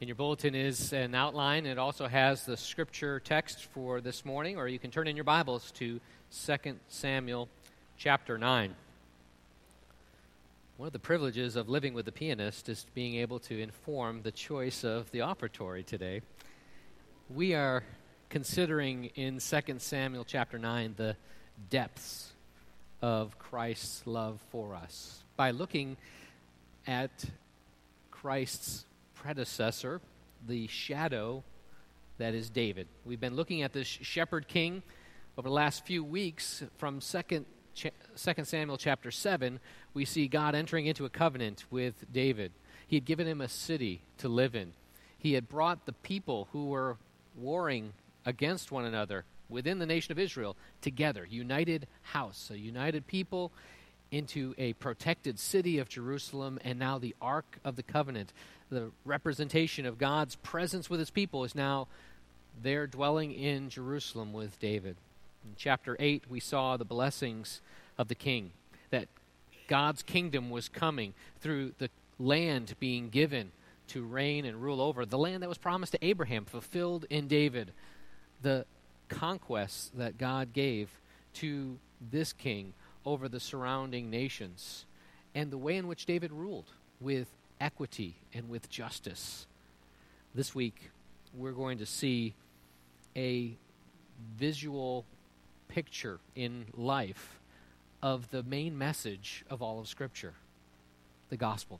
In your bulletin is an outline. It also has the scripture text for this morning, or you can turn in your Bibles to 2 Samuel chapter 9. One of the privileges of living with the pianist is being able to inform the choice of the offertory today. We are considering in 2 Samuel chapter 9 the depths of Christ's love for us by looking at Christ's predecessor, the shadow that is David. We've been looking at this shepherd king over the last few weeks. From 2 Samuel chapter 7, we see God entering into a covenant with David. He had given him a city to live in. He had brought the people who were warring against one another within the nation of Israel together, united house, a united people into a protected city of Jerusalem, and now the Ark of the Covenant, the representation of God's presence with his people, is now there dwelling in Jerusalem with David. In chapter 8, we saw the blessings of the king, that God's kingdom was coming through the land being given to reign and rule over, the land that was promised to Abraham, fulfilled in David, the conquests that God gave to this king over the surrounding nations, and the way in which David ruled with equity and with justice. This week, we're going to see a visual picture in life of the main message of all of Scripture, the gospel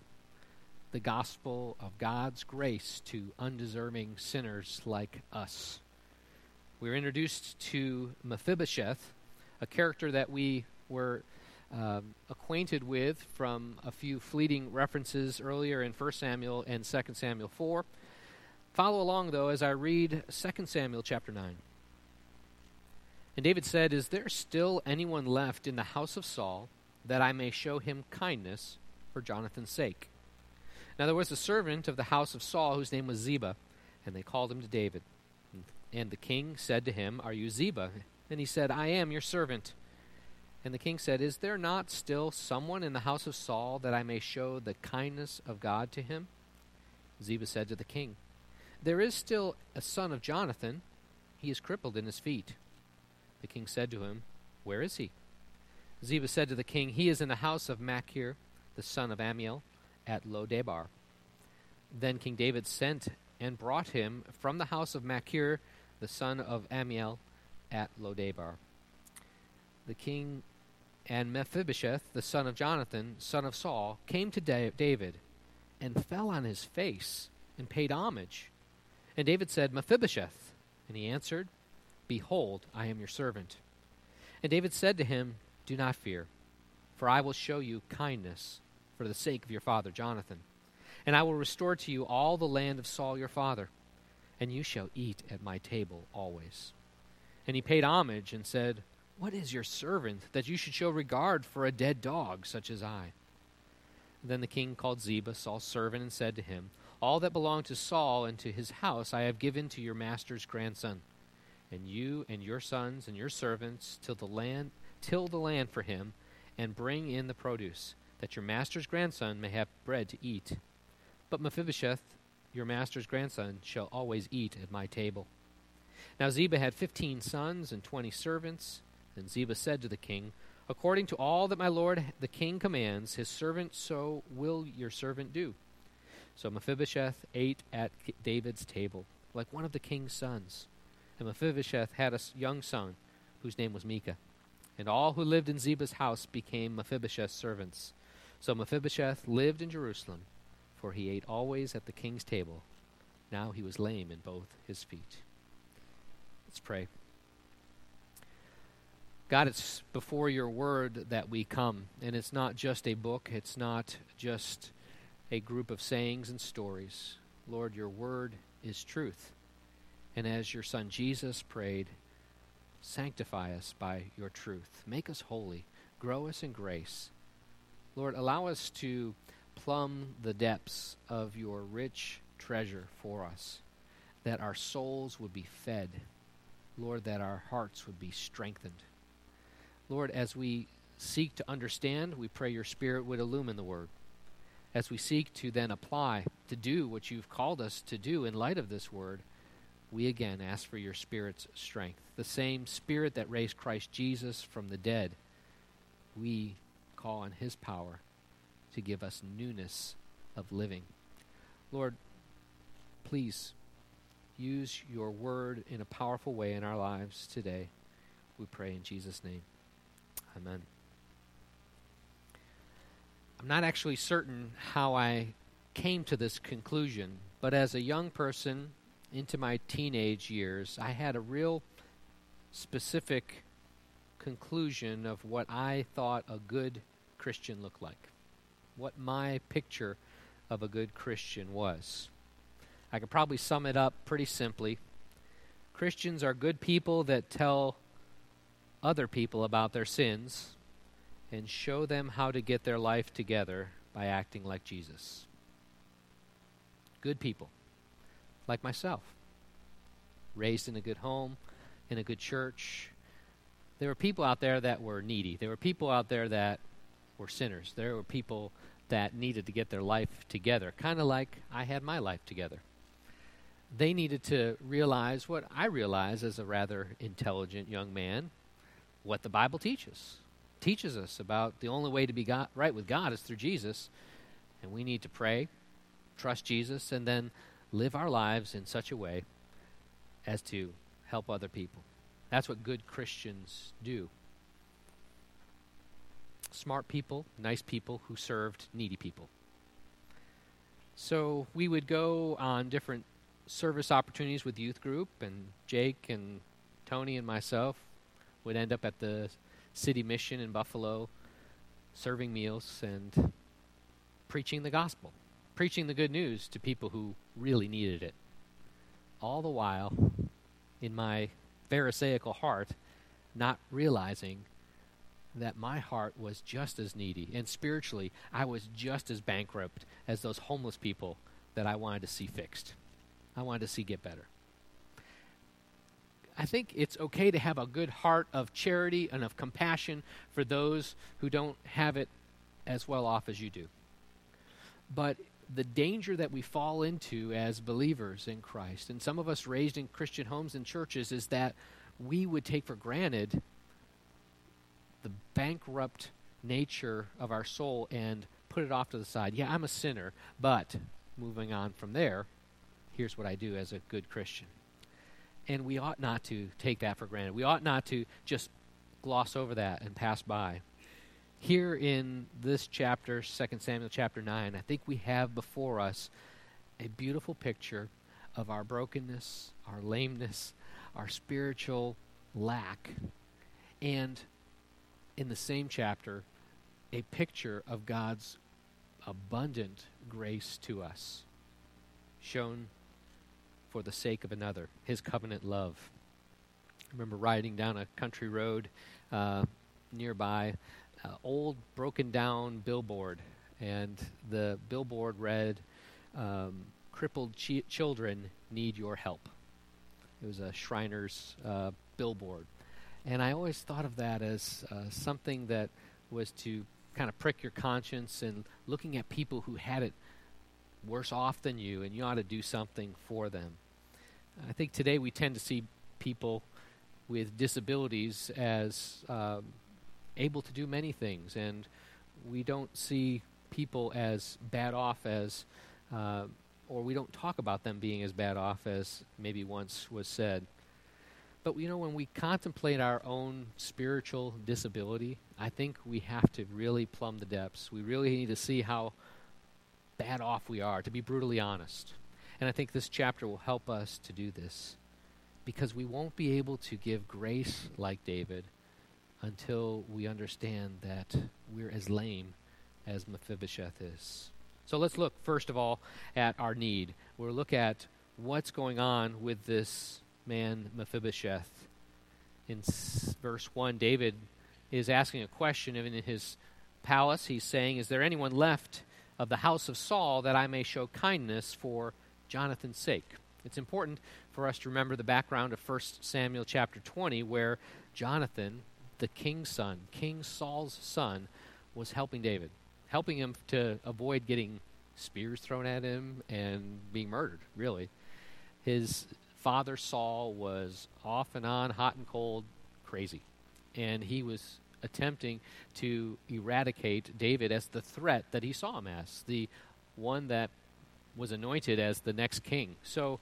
of God's grace to undeserving sinners like us. We're introduced to Mephibosheth, a character that we were acquainted with from a few fleeting references earlier in 1 Samuel and 2 Samuel 4. Follow along, though, as I read 2 Samuel chapter 9. And David said, "Is there still anyone left in the house of Saul, that I may show him kindness for Jonathan's sake?" Now there was a servant of the house of Saul whose name was Ziba, and they called him to David. And the king said to him, "Are you Ziba?" And he said, "I am your servant." And the king said, "Is there not still someone in the house of Saul, that I may show the kindness of God to him?" Ziba said to the king, "There is still a son of Jonathan. He is crippled in his feet." The king said to him, "Where is he?" Ziba said to the king, "He is in the house of Machir, the son of Ammiel, at Lo-debar." Then King David sent and brought him from the house of Machir, the son of Ammiel, at Lo-debar. The king and Mephibosheth, the son of Jonathan, son of Saul, came to David and fell on his face and paid homage. And David said, "Mephibosheth." And he answered, "Behold, I am your servant." And David said to him, "Do not fear, for I will show you kindness for the sake of your father Jonathan. And I will restore to you all the land of Saul your father, and you shall eat at my table always." And he paid homage and said, "What is your servant, that you should show regard for a dead dog such as I?" Then the king called Ziba, Saul's servant, and said to him, "All that belonged to Saul and to his house I have given to your master's grandson. And you and your sons and your servants till the land for him, and bring in the produce, that your master's grandson may have bread to eat. But Mephibosheth, your master's grandson, shall always eat at my table." Now Ziba had 15 sons and 20 servants. And Ziba said to the king, "According to all that my lord the king commands his servant, so will your servant do." So Mephibosheth ate at David's table, like one of the king's sons. And Mephibosheth had a young son, whose name was Micah. And all who lived in Ziba's house became Mephibosheth's servants. So Mephibosheth lived in Jerusalem, for he ate always at the king's table. Now he was lame in both his feet. Let's pray. God, it's before your word that we come, and it's not just a book, it's not just a group of sayings and stories. Lord, your word is truth. And as your son Jesus prayed, sanctify us by your truth. Make us holy. Grow us in grace. Lord, allow us to plumb the depths of your rich treasure for us, that our souls would be fed. Lord, that our hearts would be strengthened. Lord, as we seek to understand, we pray your Spirit would illumine the word. as we seek to then apply, to do what you've called us to do in light of this word, we again ask for your Spirit's strength. The same Spirit that raised Christ Jesus from the dead, we call on his power to give us newness of living. Lord, please use your word in a powerful way in our lives today. We pray in Jesus' name. Amen. I'm not actually certain how I came to this conclusion, but as a young person into my teenage years, I had a real specific conclusion of what I thought a good Christian looked like, what my picture of a good Christian was. I could probably sum it up pretty simply. Christians are good people that tell other people about their sins and show them how to get their life together by acting like Jesus. Good people, like myself, raised in a good home, in a good church. There were people out there that were needy. There were people out there that were sinners. There were people that needed to get their life together, kind of like I had my life together. They needed to realize what I realize as a rather intelligent young man, what the Bible teaches us about the only way to be right with God is through Jesus, and we need to pray, trust Jesus, and then live our lives in such a way as to help other people. That's what good Christians do. Smart people, nice people who served needy people. So we would go on different service opportunities with youth group, and Jake and Tony and myself would end up at the city mission in Buffalo serving meals and preaching the gospel, preaching the good news to people who really needed it. All the while, in my Pharisaical heart, not realizing that my heart was just as needy, and spiritually, I was just as bankrupt as those homeless people that I wanted to see fixed. I wanted to see get better. I think it's okay to have a good heart of charity and of compassion for those who don't have it as well off as you do. But the danger that we fall into as believers in Christ, and some of us raised in Christian homes and churches, is that we would take for granted the bankrupt nature of our soul and put it off to the side. Yeah, I'm a sinner, but moving on from there, here's what I do as a good Christian. And we ought not to take that for granted. We ought not to just gloss over that and pass by. Here in this chapter, 2 Samuel chapter 9, I think we have before us a beautiful picture of our brokenness, our lameness, our spiritual lack, and in the same chapter, a picture of God's abundant grace to us, shown for the sake of another, his covenant love. I remember riding down a country road nearby, old broken down billboard, and the billboard read, crippled children need your help. It was a Shriners billboard. And I always thought of that as something that was to kind of prick your conscience and looking at people who had it worse off than you, and you ought to do something for them. I think today we tend to see people with disabilities as able to do many things, and we don't see people as bad off as, or we don't talk about them being as bad off as maybe once was said. But, you know, when we contemplate our own spiritual disability, I think we have to really plumb the depths. We really need to see how bad off we are, to be brutally honest. And I think this chapter will help us to do this, because we won't be able to give grace like David until we understand that we're as lame as Mephibosheth is. So let's look, first of all, at our need. We'll look at what's going on with this man Mephibosheth. In verse 1, David is asking a question, and in his palace he's saying, is there anyone left of the house of Saul that I may show kindness for Jonathan's sake? It's important for us to remember the background of 1 Samuel chapter 20, where Jonathan, the king's son, King Saul's son, was helping David, helping him to avoid getting spears thrown at him and being murdered, really. His father, Saul, was off and on, hot and cold, crazy. And he was attempting to eradicate David as the threat that he saw him as, the one that was anointed as the next king. So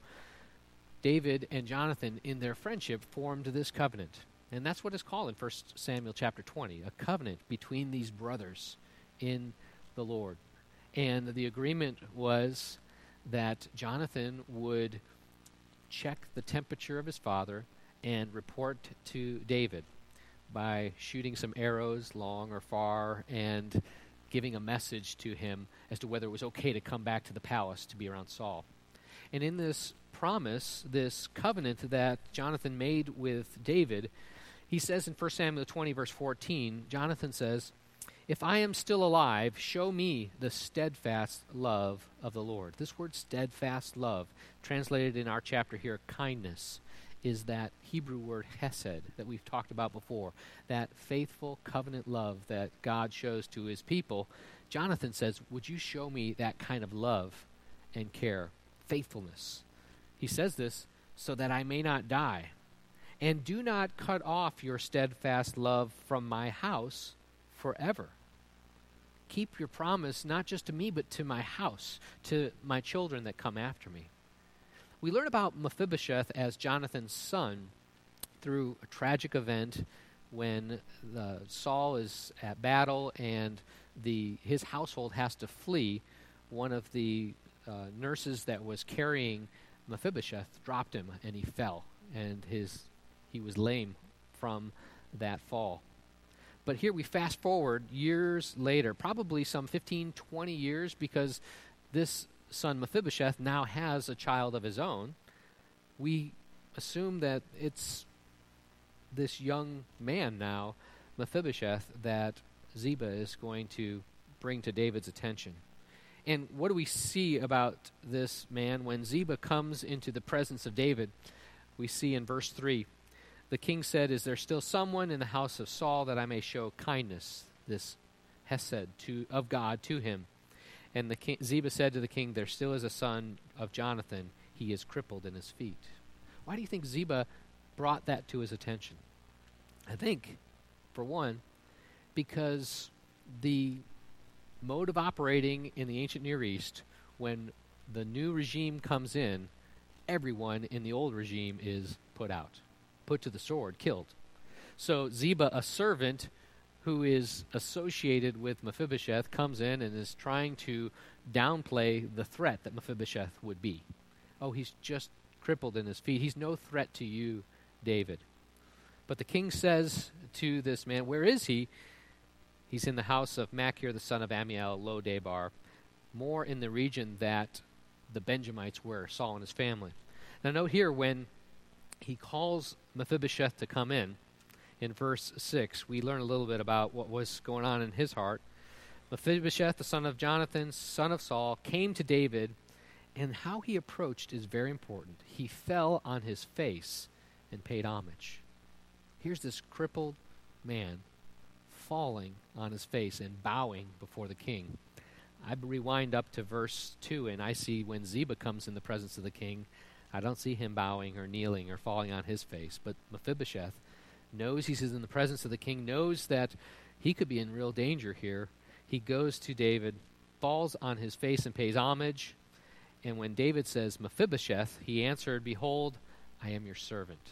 David and Jonathan, in their friendship, formed this covenant. And that's what it's called in 1 Samuel chapter 20, a covenant between these brothers in the Lord. And the agreement was that Jonathan would check the temperature of his father and report to David by shooting some arrows long or far and giving a message to him as to whether it was okay to come back to the palace to be around Saul. And in this promise, this covenant that Jonathan made with David, he says in 1 Samuel 20, verse 14, Jonathan says, "If I am still alive, show me the steadfast love of the Lord." This word steadfast love, translated in our chapter here, kindness, is that Hebrew word hesed that we've talked about before, that faithful covenant love that God shows to his people. Jonathan says, would you show me that kind of love and care, faithfulness? He says this so that I may not die. And do not cut off your steadfast love from my house forever. Keep your promise not just to me, but to my house, to my children that come after me. We learn about Mephibosheth as Jonathan's son through a tragic event when Saul is at battle and his household has to flee. One of the nurses that was carrying Mephibosheth dropped him and he fell, and he was lame from that fall. But here we fast forward years later, probably some 15, 20 years, because this son Mephibosheth now has a child of his own. We assume that it's this young man now, Mephibosheth, that Ziba is going to bring to David's attention. And what do we see about this man when Ziba comes into the presence of David? We see in verse 3, the king said, "Is there still someone in the house of Saul that I may show kindness," this hesed of God to him? And Ziba said to the king, "There still is a son of Jonathan. He is crippled in his feet." Why do you think Ziba brought that to his attention? I think, for one, because the mode of operating in the ancient Near East, when the new regime comes in, everyone in the old regime is put out, put to the sword, killed. So Ziba, a servant who is associated with Mephibosheth, comes in and is trying to downplay the threat that Mephibosheth would be. Oh, he's just crippled in his feet. He's no threat to you, David. But the king says to this man, where is he? He's in the house of Machir, the son of Ammiel, Lo-Debar, more in the region that the Benjamites were, Saul and his family. Now note here, when he calls Mephibosheth to come in verse 6, we learn a little bit about what was going on in his heart. Mephibosheth, the son of Jonathan, son of Saul, came to David, and how he approached is very important. He fell on his face and paid homage. Here's this crippled man falling on his face and bowing before the king. I rewind up to verse 2, and I see when Ziba comes in the presence of the king, I don't see him bowing or kneeling or falling on his face, but Mephibosheth knows he's in the presence of the king, knows that he could be in real danger here. He goes to David, falls on his face and pays homage, and when David says, Mephibosheth, he answered, "Behold, I am your servant."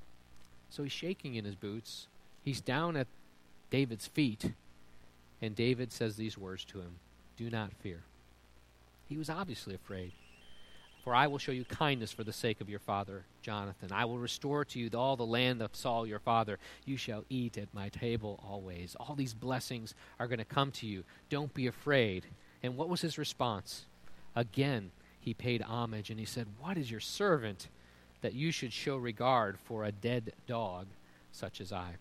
So he's shaking in his boots. He's down at David's feet, and David says these words to him, "Do not fear." He was obviously afraid. "For I will show you kindness for the sake of your father, Jonathan. I will restore to you all the land of Saul your father. You shall eat at my table always." All these blessings are going to come to you. Don't be afraid. And what was his response? Again, he paid homage, and he said, "What is your servant that you should show regard for a dead dog such as I?"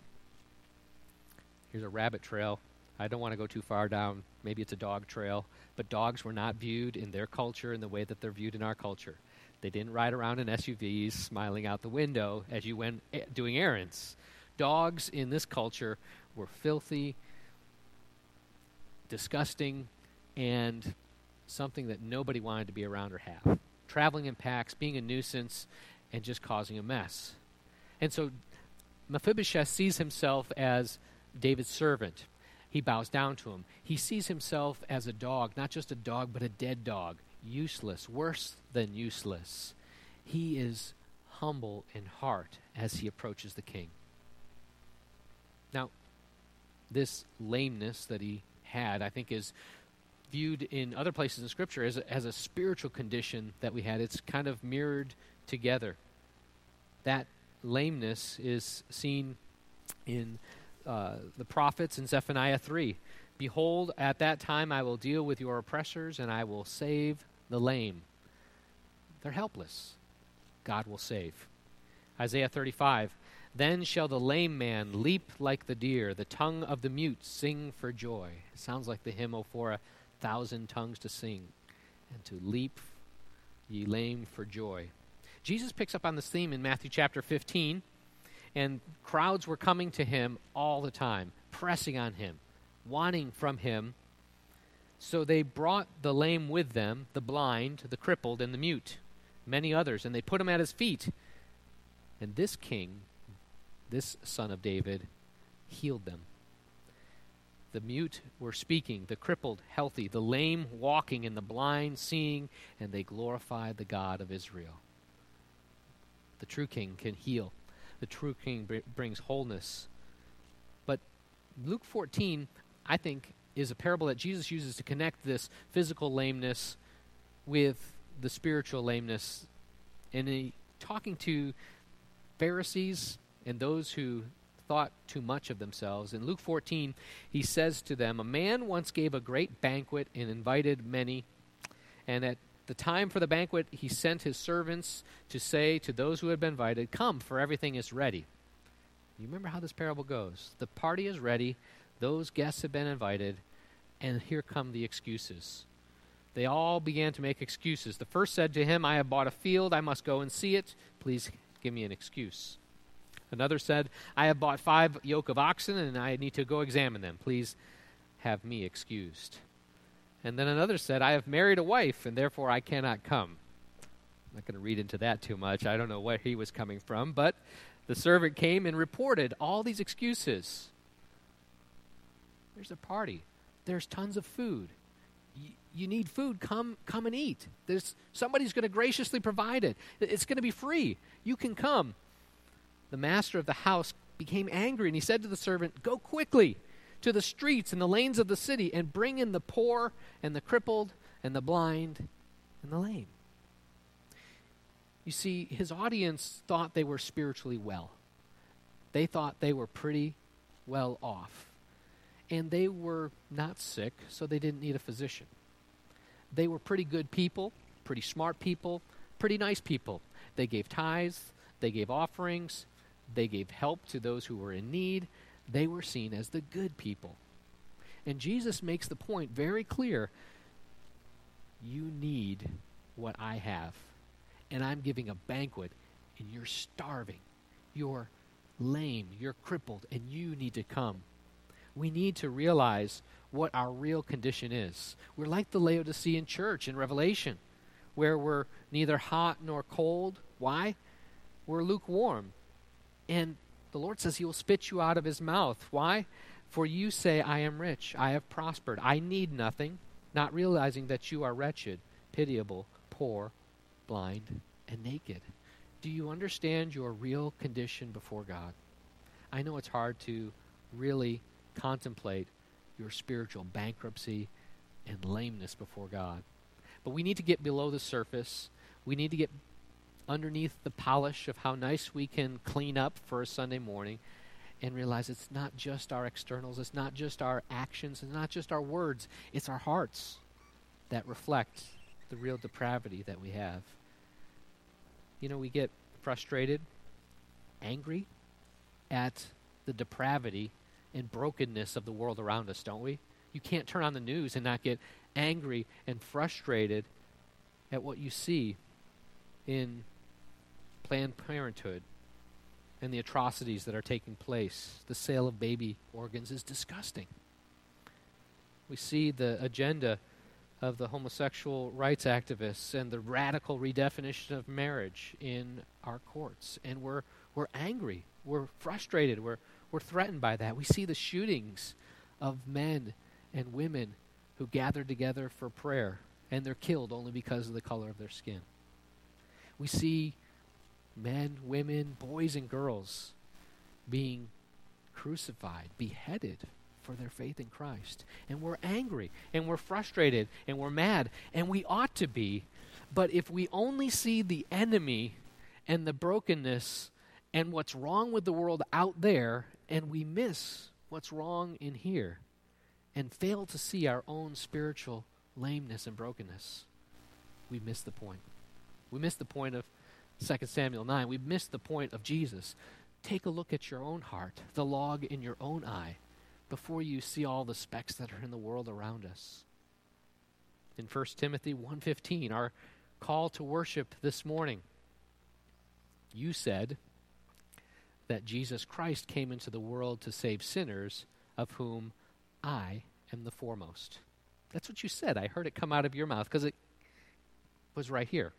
Here's a rabbit trail. I don't want to go too far down. Maybe it's a dog trail. But dogs were not viewed in their culture in the way that they're viewed in our culture. They didn't ride around in SUVs smiling out the window as you went doing errands. Dogs in this culture were filthy, disgusting, and something that nobody wanted to be around or have. Traveling in packs, being a nuisance, and just causing a mess. And so Mephibosheth sees himself as David's servant. He bows down to him. He sees himself as a dog, not just a dog, but a dead dog, useless, worse than useless. He is humble in heart as he approaches the king. Now, this lameness that he had, I think, is viewed in other places in Scripture as a spiritual condition that we had. It's kind of mirrored together. That lameness is seen in the prophets in Zephaniah 3. Behold, at that time I will deal with your oppressors, and I will save the lame. They're helpless. God will save. Isaiah 35. Then shall the lame man leap like the deer, the tongue of the mute sing for joy. It sounds like the hymn, "O for 1,000 tongues to sing, and to leap ye lame for joy." Jesus picks up on this theme in Matthew chapter 15, and crowds were coming to him all the time, pressing on him, wanting from him. So they brought the lame with them, the blind, the crippled, and the mute, many others, and they put them at his feet. And this king, this son of David, healed them. The mute were speaking, the crippled healthy, the lame walking, and the blind seeing, and they glorified the God of Israel. The true king can heal. The true king brings wholeness. But Luke 14, I think, is a parable that Jesus uses to connect this physical lameness with the spiritual lameness. And talking to Pharisees and those who thought too much of themselves, in Luke 14, he says to them, "A man once gave a great banquet and invited many, and at the time for the banquet, he sent his servants to say to those who had been invited, 'Come, for everything is ready.'" You remember how this parable goes. The party is ready, those guests have been invited, and here come the excuses. They all began to make excuses. The first said to him, "I have bought a field, I must go and see it. Please give me an excuse." Another said, "I have bought 5 yoke of oxen, and I need to go examine them. Please have me excused." And then another said, "I have married a wife, and therefore I cannot come." I'm not going to read into that too much. I don't know where he was coming from, but the servant came and reported all these excuses. There's a party. There's tons of food. You need food. Come and eat. Somebody's going to graciously provide it. It's going to be free. You can come. The master of the house became angry, and he said to the servant, "Go quickly to the streets and the lanes of the city, and bring in the poor and the crippled and the blind and the lame." You see, his audience thought they were spiritually well. They thought they were pretty well off. And they were not sick, so they didn't need a physician. They were pretty good people, pretty smart people, pretty nice people. They gave tithes, they gave offerings, they gave help to those who were in need. They were seen as the good people. And Jesus makes the point very clear. You need what I have. And I'm giving a banquet, and you're starving. You're lame, you're crippled, and you need to come. We need to realize what our real condition is. We're like the Laodicean church in Revelation, where we're neither hot nor cold. Why? We're lukewarm. And the Lord says he will spit you out of his mouth. Why? For you say, "I am rich, I have prospered, I need nothing," not realizing that you are wretched, pitiable, poor, blind, and naked. Do you understand your real condition before God? I know it's hard to really contemplate your spiritual bankruptcy and lameness before God. But we need to get below the surface. We need to get underneath the polish of how nice we can clean up for a Sunday morning and realize it's not just our externals, it's not just our actions, it's not just our words, it's our hearts that reflect the real depravity that we have. You know, we get frustrated, angry at the depravity and brokenness of the world around us, don't we? You can't turn on the news and not get angry and frustrated at what you see in Planned Parenthood and the atrocities that are taking place. The sale of baby organs is disgusting. We see the agenda of the homosexual rights activists and the radical redefinition of marriage in our courts. And we're angry. We're frustrated. We're threatened by that. We see the shootings of men and women who gather together for prayer, and they're killed only because of the color of their skin. We see men, women, boys, and girls being crucified, beheaded for their faith in Christ. And we're angry, and we're frustrated, and we're mad, and we ought to be. But if we only see the enemy and the brokenness and what's wrong with the world out there, and we miss what's wrong in here, and fail to see our own spiritual lameness and brokenness, we miss the point. We miss the point of 2 Samuel 9. We miss the point of Jesus. Take a look at your own heart, the log in your own eye, before you see all the specks that are in the world around us. In 1 Timothy 1:15, our call to worship this morning, you said that Jesus Christ came into the world to save sinners, of whom I am the foremost. That's what you said. I heard it come out of your mouth because it was right here.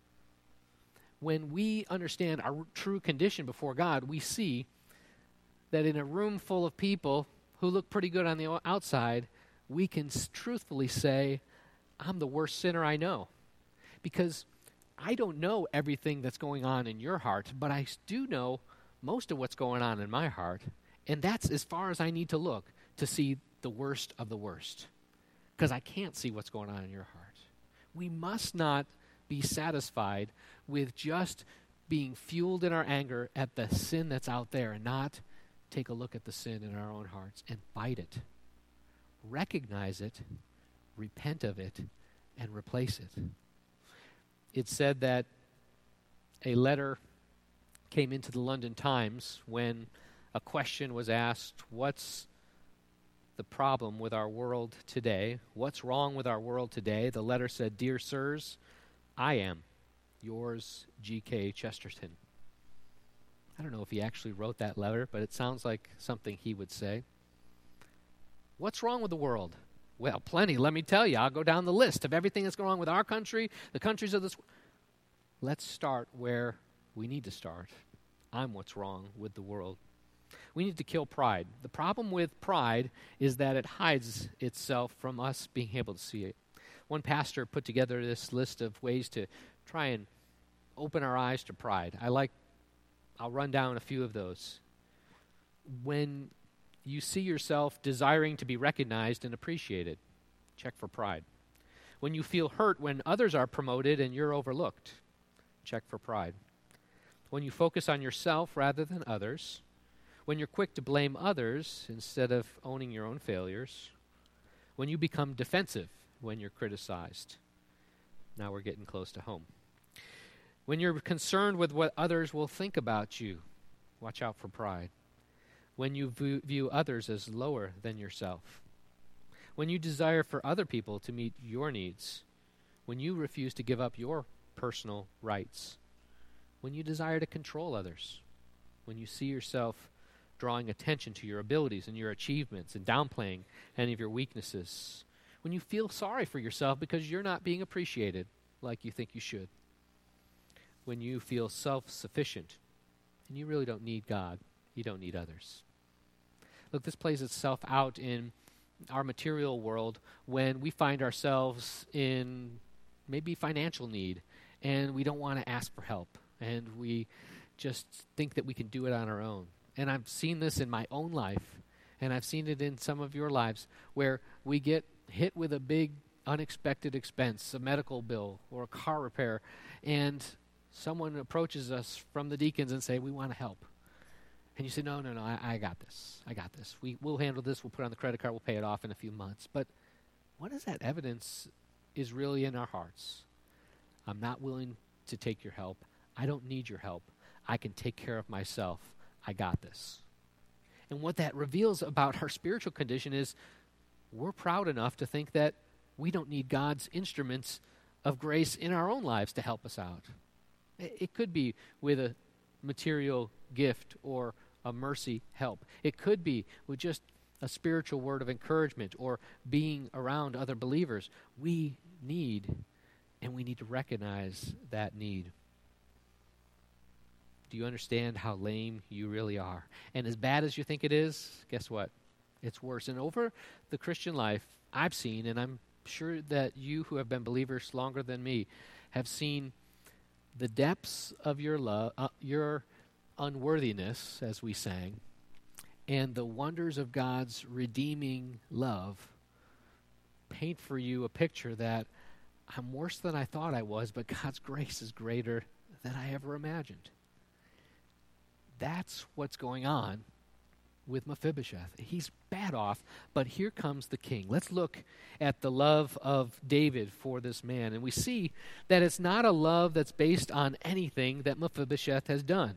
When we understand our true condition before God, we see that in a room full of people who look pretty good on the outside, we can truthfully say, I'm the worst sinner I know. Because I don't know everything that's going on in your heart, but I do know most of what's going on in my heart, and that's as far as I need to look to see the worst of the worst. Because I can't see what's going on in your heart. We must not be satisfied with just being fueled in our anger at the sin that's out there and not take a look at the sin in our own hearts and fight it. Recognize it, repent of it, and replace it. It's said that a letter came into the London Times when a question was asked, what's the problem with our world today? What's wrong with our world today? The letter said, Dear Sirs, I am yours, G.K. Chesterton. I don't know if he actually wrote that letter, but it sounds like something he would say. What's wrong with the world? Well, plenty, let me tell you. I'll go down the list of everything that's going on with our country, the countries of this world. Let's start where we need to start. I'm what's wrong with the world. We need to kill pride. The problem with pride is that it hides itself from us being able to see it. One pastor put together this list of ways to try and open our eyes to pride. I'll run down a few of those. When you see yourself desiring to be recognized and appreciated, check for pride. When you feel hurt when others are promoted and you're overlooked, check for pride. When you focus on yourself rather than others, when you're quick to blame others instead of owning your own failures, when you become defensive when you're criticized. Now we're getting close to home. When you're concerned with what others will think about you, watch out for pride. When you view others as lower than yourself. When you desire for other people to meet your needs. When you refuse to give up your personal rights. When you desire to control others. When you see yourself drawing attention to your abilities and your achievements and downplaying any of your weaknesses. When you feel sorry for yourself because you're not being appreciated like you think you should. When you feel self-sufficient and you really don't need God, you don't need others. Look, this plays itself out in our material world when we find ourselves in maybe financial need and we don't want to ask for help and we just think that we can do it on our own. And I've seen this in my own life and I've seen it in some of your lives where we get hit with a big unexpected expense, a medical bill or a car repair, and someone approaches us from the deacons and say, we want to help. And you say, no, I got this. We'll handle this. We'll put it on the credit card. We'll pay it off in a few months. But what is that evidence is really in our hearts? I'm not willing to take your help. I don't need your help. I can take care of myself. I got this. And what that reveals about our spiritual condition is we're proud enough to think that we don't need God's instruments of grace in our own lives to help us out. It could be with a material gift or a mercy help. It could be with just a spiritual word of encouragement, or being around other believers. We need to recognize that need. Do you understand how lame you really are? And as bad as you think it is, guess what? It's worse. And over the Christian life, I've seen, and I'm sure that you who have been believers longer than me have seen the depths of your love, your unworthiness, as we sang, and the wonders of God's redeeming love paint for you a picture that I'm worse than I thought I was, but God's grace is greater than I ever imagined. That's what's going on with Mephibosheth. He's bad off, but here comes the king. Let's look at the love of David for this man, and we see that it's not a love that's based on anything that Mephibosheth has done.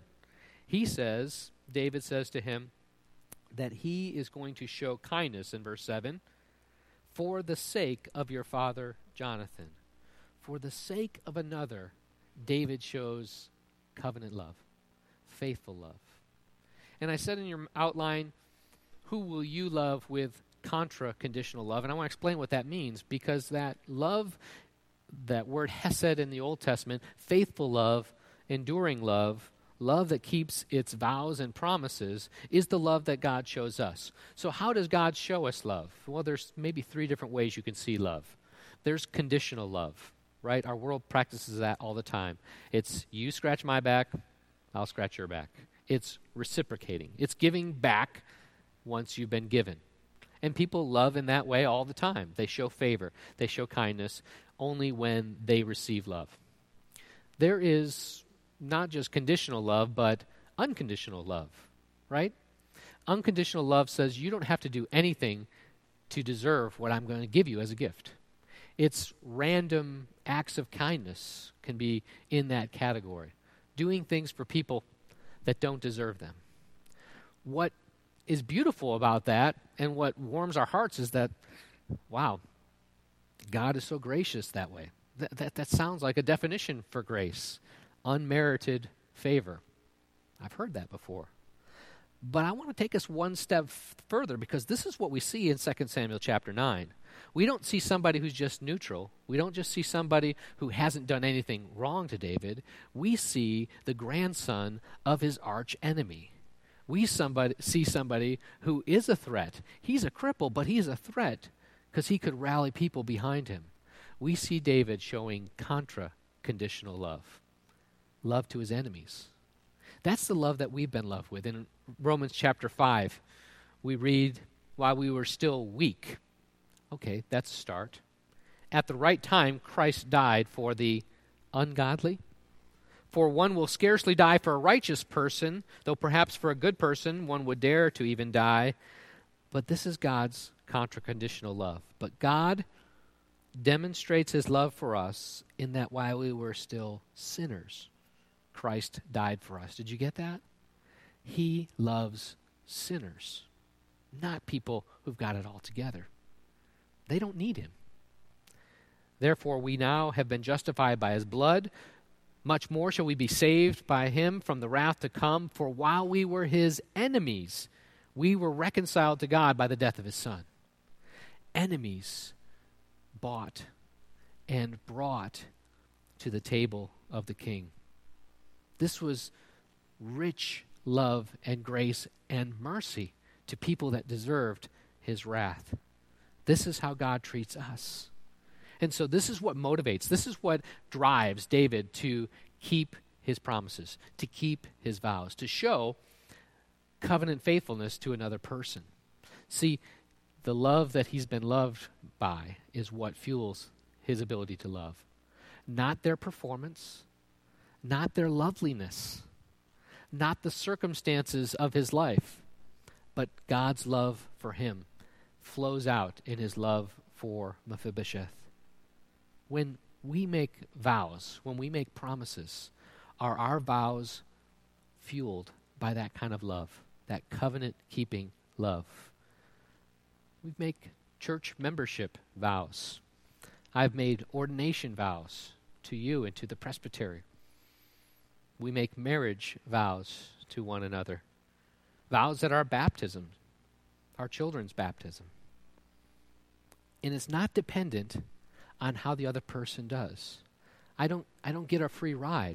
David says to him, that he is going to show kindness in verse 7 for the sake of your father Jonathan. For the sake of another, David shows covenant love, faithful love. And I said in your outline, who will you love with contra-conditional love? And I want to explain what that means, because that love, that word hesed in the Old Testament, faithful love, enduring love, love that keeps its vows and promises, is the love that God shows us. So how does God show us love? Well, there's maybe 3 different ways you can see love. There's conditional love, right? Our world practices that all the time. It's you scratch my back, I'll scratch your back. It's reciprocating. It's giving back once you've been given. And people love in that way all the time. They show favor. They show kindness only when they receive love. There is not just conditional love, but unconditional love, right? Unconditional love says you don't have to do anything to deserve what I'm going to give you as a gift. It's random acts of kindness can be in that category. Doing things for people that don't deserve them. What is beautiful about that and what warms our hearts is that, wow, God is so gracious that way. That sounds like a definition for grace. Unmerited favor. I've heard that before. But I want to take us one step further, because this is what we see in 2 Samuel chapter 9. We don't see somebody who's just neutral. We don't just see somebody who hasn't done anything wrong to David. We see the grandson of his arch enemy. We see somebody who is a threat. He's a cripple, but he's a threat because he could rally people behind him. We see David showing contra-conditional love. Love to his enemies. That's the love that we've been loved with. In Romans chapter 5, we read, while we were still weak. Okay, that's a start. At the right time, Christ died for the ungodly. For one will scarcely die for a righteous person, though perhaps for a good person one would dare to even die. But this is God's contra-conditional love. But God demonstrates his love for us in that while we were still sinners, Christ died for us. Did you get that? He loves sinners, not people who've got it all together. They don't need him. Therefore, we now have been justified by his blood. Much more shall we be saved by him from the wrath to come. For while we were his enemies, we were reconciled to God by the death of his Son. Enemies bought and brought to the table of the King. This was rich love and grace and mercy to people that deserved his wrath. This is how God treats us. And so this is what motivates, this is what drives David to keep his promises, to keep his vows, to show covenant faithfulness to another person. See, the love that he's been loved by is what fuels his ability to love. Not their performance, not their loveliness, not the circumstances of his life, but God's love for him flows out in his love for Mephibosheth. When we make vows, when we make promises, are our vows fueled by that kind of love, that covenant-keeping love? We make church membership vows. I've made ordination vows to you and to the presbytery. We make marriage vows to one another. Vows at our baptism our children's baptism. And it's not dependent on how the other person does. I don't get a free ride.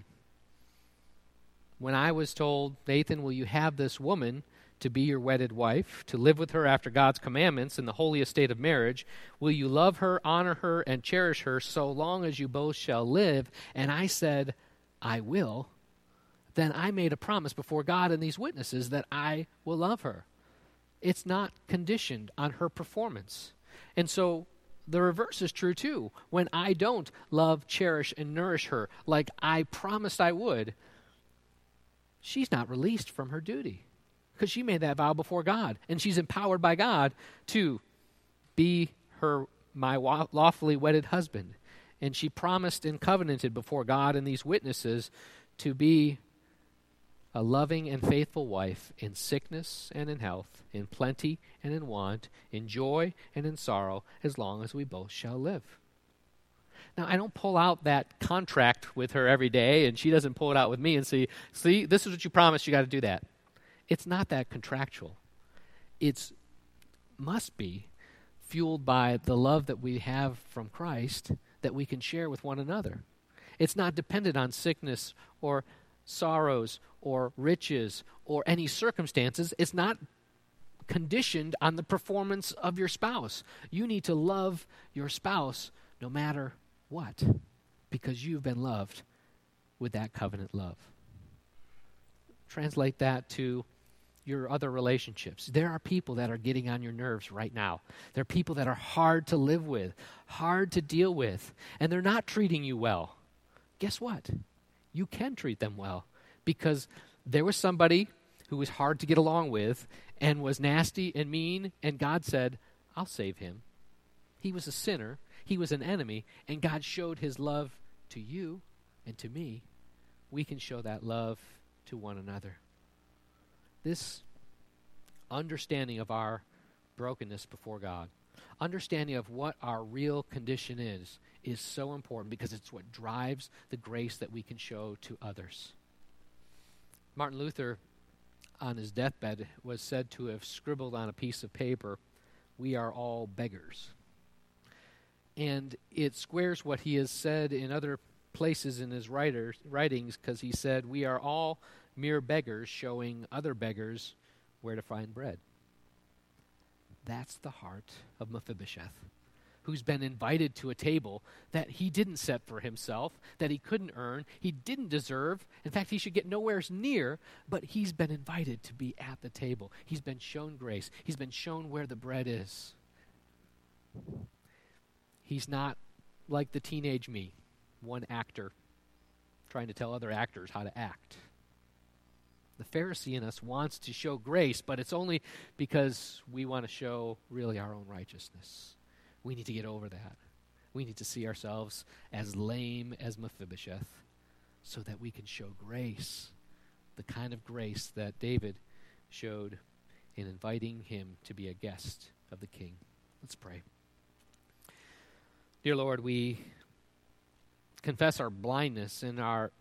When I was told, Nathan, will you have this woman to be your wedded wife, to live with her after God's commandments in the holy estate of marriage? Will you love her, honor her, and cherish her so long as you both shall live? And I said, I will. Then I made a promise before God and these witnesses that I will love her. It's not conditioned on her performance. And so the reverse is true too. When I don't love, cherish, and nourish her like I promised I would, she's not released from her duty because she made that vow before God, and she's empowered by God to be my lawfully wedded husband. And she promised and covenanted before God and these witnesses to be a loving and faithful wife in sickness and in health, in plenty and in want, in joy and in sorrow, as long as we both shall live. Now, I don't pull out that contract with her every day, and she doesn't pull it out with me and say, see, this is what you promised, you got to do that. It's not that contractual. It must be fueled by the love that we have from Christ that we can share with one another. It's not dependent on sickness or sorrows or riches or any circumstances. It's not conditioned on the performance of your spouse. You need to love your spouse no matter what, because you've been loved with that covenant love. Translate that to your other relationships. There are people that are getting on your nerves right now. There are people that are hard to live with, hard to deal with, and they're not treating you well. Guess what? You can treat them well, because there was somebody who was hard to get along with and was nasty and mean, and God said, I'll save him. He was a sinner. He was an enemy, and God showed his love to you and to me. We can show that love to one another. This understanding of our brokenness before God, understanding of what our real condition is so important, because it's what drives the grace that we can show to others. Martin Luther, on his deathbed, was said to have scribbled on a piece of paper, "We are all beggars." And it squares what he has said in other places in his writings, because he said, we are all mere beggars showing other beggars where to find bread. That's the heart of Mephibosheth, who's been invited to a table that he didn't set for himself, that he couldn't earn, he didn't deserve. In fact, he should get nowhere near, but he's been invited to be at the table. He's been shown grace. He's been shown where the bread is. He's not like the teenage me, one actor trying to tell other actors how to act. The Pharisee in us wants to show grace, but it's only because we want to show really our own righteousness. We need to get over that. We need to see ourselves as lame as Mephibosheth so that we can show grace, the kind of grace that David showed in inviting him to be a guest of the king. Let's pray. Dear Lord, we confess our blindness and our